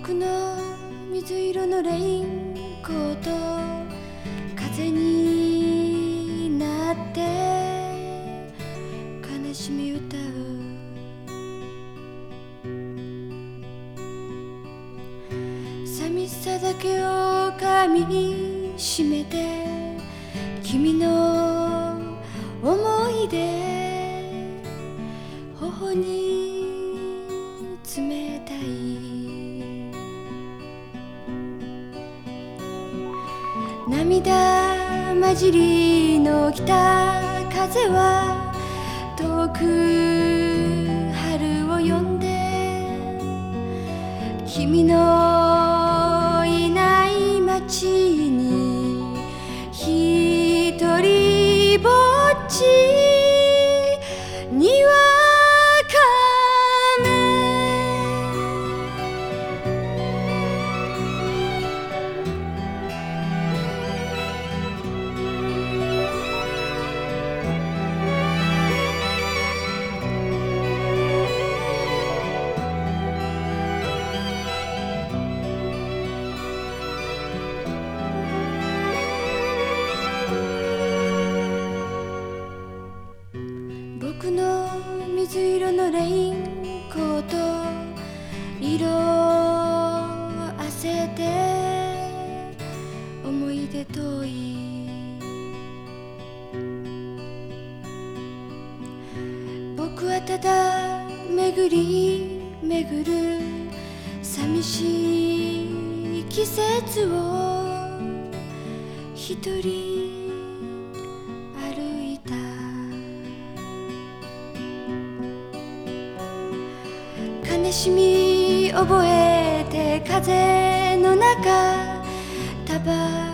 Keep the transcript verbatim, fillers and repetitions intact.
僕の水色のレインコート風になって悲しみ歌う。寂しさだけを噛みしめて君の思い出頬に冷たい。涙混じりの北風は遠く春を呼んで君のいない街に一人ぼっちにわか僕の水色のレインコート色あせて思い出遠い。僕はただ巡り巡る寂しい季節を一人歩いた。悲しみ覚えて風の中タバ